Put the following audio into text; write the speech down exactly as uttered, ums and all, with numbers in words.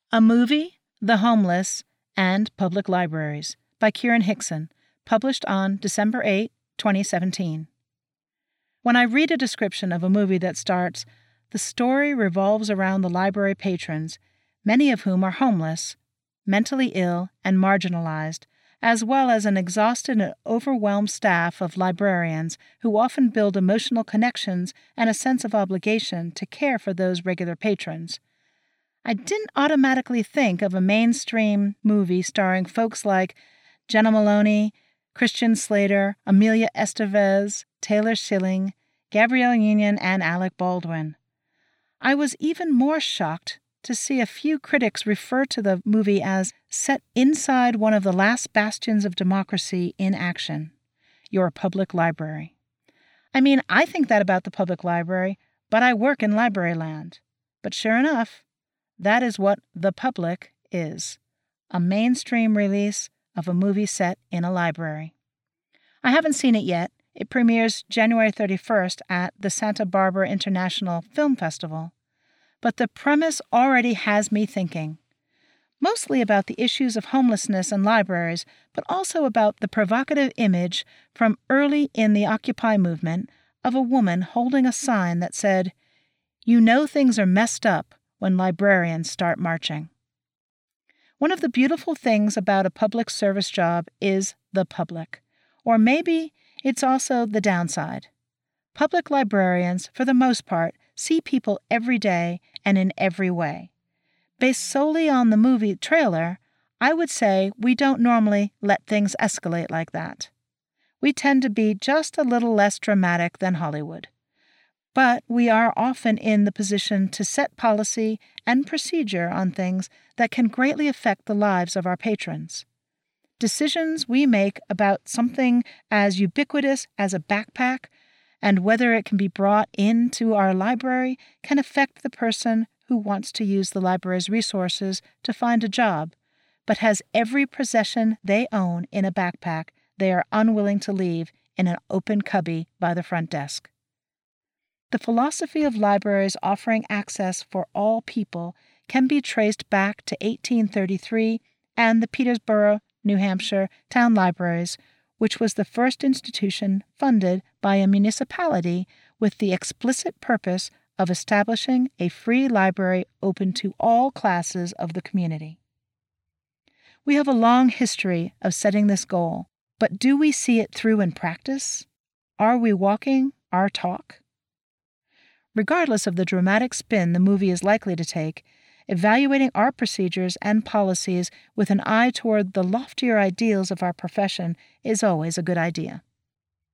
A Movie, The Homeless, and Public Libraries by Kieran Hickson, published on December eighth, twenty seventeen. When I read a description of a movie that starts, "The story revolves around the library patrons, many of whom are homeless, mentally ill, and marginalized, as well as an exhausted and overwhelmed staff of librarians who often build emotional connections and a sense of obligation to care for those regular patrons," I didn't automatically think of a mainstream movie starring folks like Jenna Maloney, Christian Slater, Amelia Estevez, Taylor Schilling, Gabrielle Union, and Alec Baldwin. I was even more shocked to see a few critics refer to the movie as set inside one of the last bastions of democracy in action, your public library. I mean, I think that about the public library, but I work in library land. But sure enough, that is what The Public is, a mainstream release of a movie set in a library. I haven't seen it yet. It premieres January thirty-first at the Santa Barbara International Film Festival. But the premise already has me thinking, mostly about the issues of homelessness in libraries, but also about the provocative image from early in the Occupy movement of a woman holding a sign that said, "You know things are messed up when librarians start marching." One of the beautiful things about a public service job is the public, or maybe it's also the downside. Public librarians, for the most part, see people every day and in every way. Based solely on the movie trailer, I would say we don't normally let things escalate like that. We tend to be just a little less dramatic than Hollywood. But we are often in the position to set policy and procedure on things that can greatly affect the lives of our patrons. Decisions we make about something as ubiquitous as a backpack and whether it can be brought into our library can affect the person who wants to use the library's resources to find a job, but has every possession they own in a backpack they are unwilling to leave in an open cubby by the front desk. The philosophy of libraries offering access for all people can be traced back to eighteen thirty-three and the Petersboro, New Hampshire town libraries, which was the first institution funded by a municipality with the explicit purpose of establishing a free library open to all classes of the community. We have a long history of setting this goal, but do we see it through in practice? Are we walking our talk? Regardless of the dramatic spin the movie is likely to take, evaluating our procedures and policies with an eye toward the loftier ideals of our profession is always a good idea.